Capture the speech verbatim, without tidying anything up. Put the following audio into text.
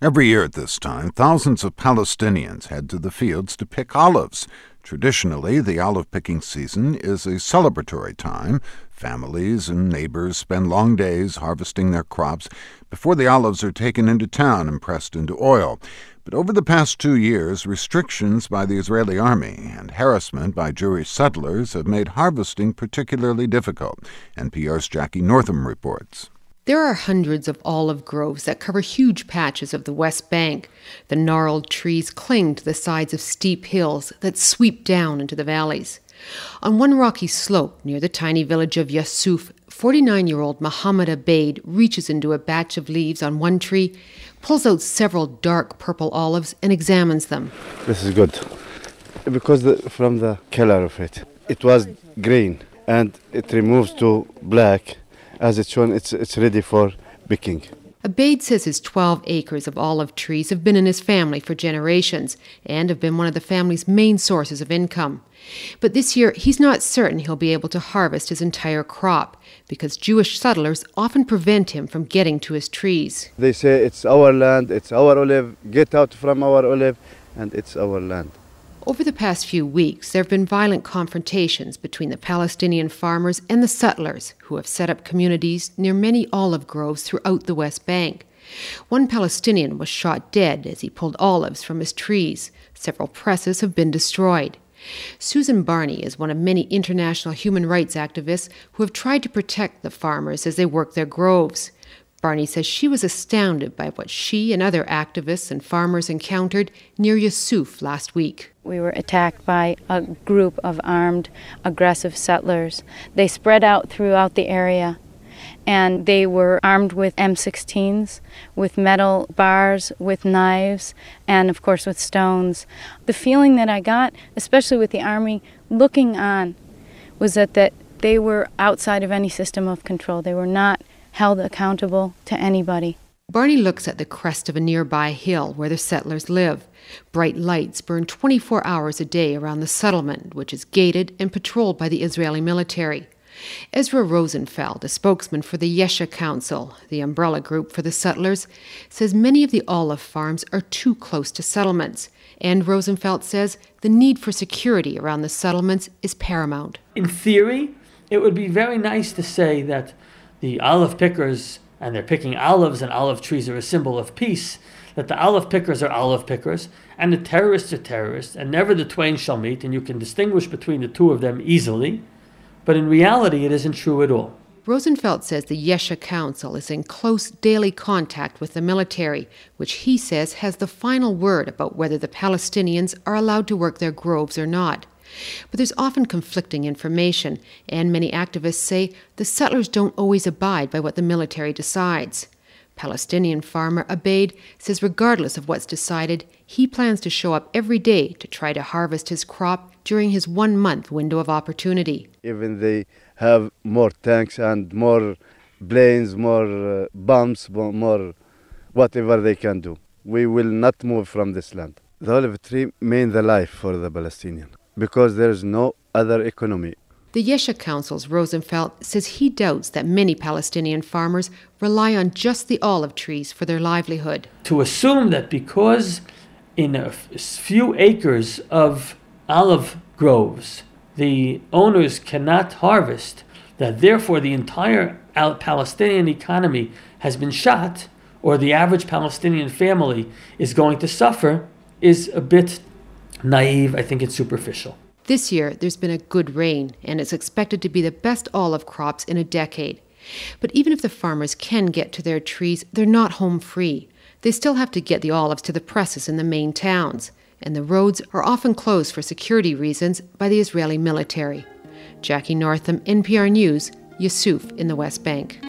Every year at this time, thousands of Palestinians head to the fields to pick olives. Traditionally, the olive-picking season is a celebratory time. Families and neighbors spend long days harvesting their crops before the olives are taken into town and pressed into oil. But over the past two years, restrictions by the Israeli army and harassment by Jewish settlers have made harvesting particularly difficult. N P R's Jackie Northam reports. There are hundreds of olive groves that cover huge patches of the West Bank. The gnarled trees cling to the sides of steep hills that sweep down into the valleys. On one rocky slope near the tiny village of Yusuf, forty-nine-year-old Mohammed Abaid reaches into a batch of leaves on one tree, pulls out several dark purple olives and examines them. This is good because the, from the color of it, it was green and it removes to black. As it's shown, it's, it's ready for picking. Abaid says his twelve acres of olive trees have been in his family for generations and have been one of the family's main sources of income. But this year, he's not certain he'll be able to harvest his entire crop because Jewish settlers often prevent him from getting to his trees. They say it's our land, it's our olive, get out from our olive, and it's our land. Over the past few weeks, there have been violent confrontations between the Palestinian farmers and the settlers who have set up communities near many olive groves throughout the West Bank. One Palestinian was shot dead as he pulled olives from his trees. Several presses have been destroyed. Susan Barney is one of many international human rights activists who have tried to protect the farmers as they work their groves. Barney says she was astounded by what she and other activists and farmers encountered near Yusuf last week. We were attacked by a group of armed, aggressive settlers. They spread out throughout the area, and they were armed with M sixteens, with metal bars, with knives, and of course with stones. The feeling that I got, especially with the army looking on, was that, that they were outside of any system of control. They were not held accountable to anybody. Barney looks at the crest of a nearby hill where the settlers live. Bright lights burn twenty-four hours a day around the settlement, which is gated and patrolled by the Israeli military. Ezra Rosenfeld, a spokesman for the Yesha Council, the umbrella group for the settlers, says many of the olive farms are too close to settlements. And Rosenfeld says the need for security around the settlements is paramount. In theory, it would be very nice to say that the olive pickers, and they're picking olives, and olive trees are a symbol of peace, that the olive pickers are olive pickers, and the terrorists are terrorists, and never the twain shall meet, and you can distinguish between the two of them easily. But in reality, it isn't true at all. Rosenfeld says the Yesha Council is in close daily contact with the military, which he says has the final word about whether the Palestinians are allowed to work their groves or not. But there's often conflicting information, and many activists say the settlers don't always abide by what the military decides. Palestinian farmer Abaid says regardless of what's decided, he plans to show up every day to try to harvest his crop during his one-month window of opportunity. Even they have more tanks and more planes, more uh, bombs, more whatever they can do. We will not move from this land. The olive tree means the life for the Palestinian, because there is no other economy. The Yesha Council's Rosenfeld says he doubts that many Palestinian farmers rely on just the olive trees for their livelihood. To assume that because in a few acres of olive groves the owners cannot harvest, that therefore the entire Palestinian economy has been shot, or the average Palestinian family is going to suffer, is a bit naive. I think it's superficial. This year, there's been a good rain, and it's expected to be the best olive crops in a decade. But even if the farmers can get to their trees, they're not home free. They still have to get the olives to the presses in the main towns, and the roads are often closed for security reasons by the Israeli military. Jackie Northam, N P R News, Yusuf in the West Bank.